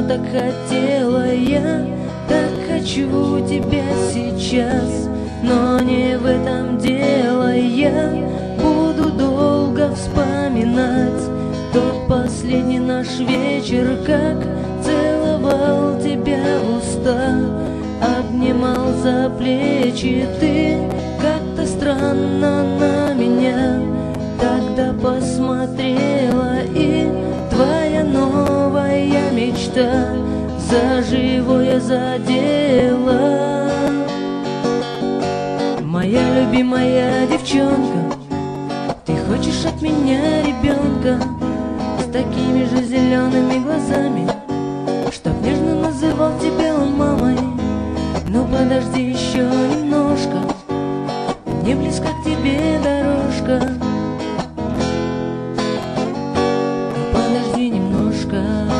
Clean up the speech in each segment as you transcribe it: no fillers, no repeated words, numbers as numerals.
так хотела я, так хочу тебя сейчас. Но не в этом дело, я буду долго вспоминать тот последний наш вечер, как целовал тебя в уста, обнимал за плечи. Ты как-то странно на меня тогда посмотрела, и твоя новая мечта за живое задела. Моя любимая девчонка, ты хочешь от меня ребенка с такими же зелеными глазами, чтоб нежно называл тебя он мамой. Ну подожди еще немножко, мне близко к тебе дорожка. Подожди немножко.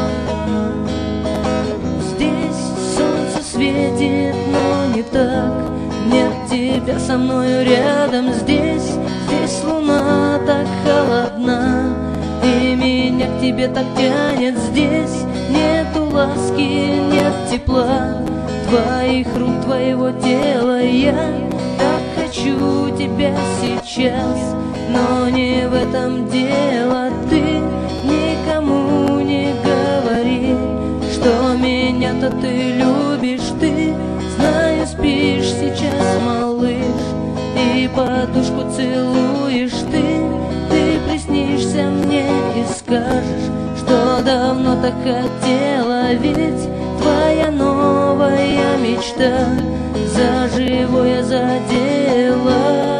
Здесь солнце светит, но не так. Нет тебя со мною рядом. Здесь луна так холодна, и меня к тебе так тянет. Здесь нету ласки, нет тепла твоих рук, твоего тела. Я так хочу тебя сейчас, но не в этом дело. Ты никому не говори, что меня-то ты любишь. Ты, знаю, спишь сейчас, малыш, и подушку целуешь. Ты приснишься мне и скажешь, что давно так хотела. Ведь твоя новая мечта за живое задела.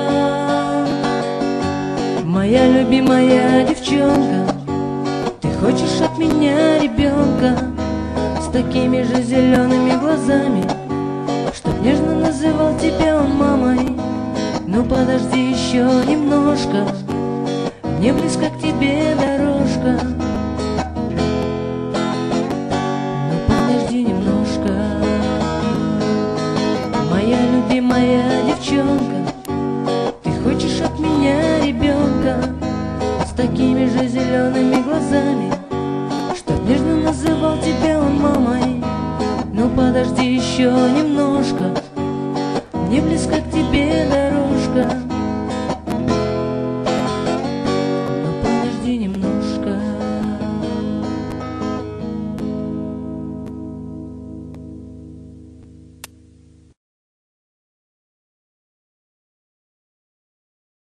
Моя любимая девчонка, ты хочешь от меня ребенка с такими же зелеными глазами, чтоб нежно называл тебя он мамой. Ну подожди еще немножко, мне близко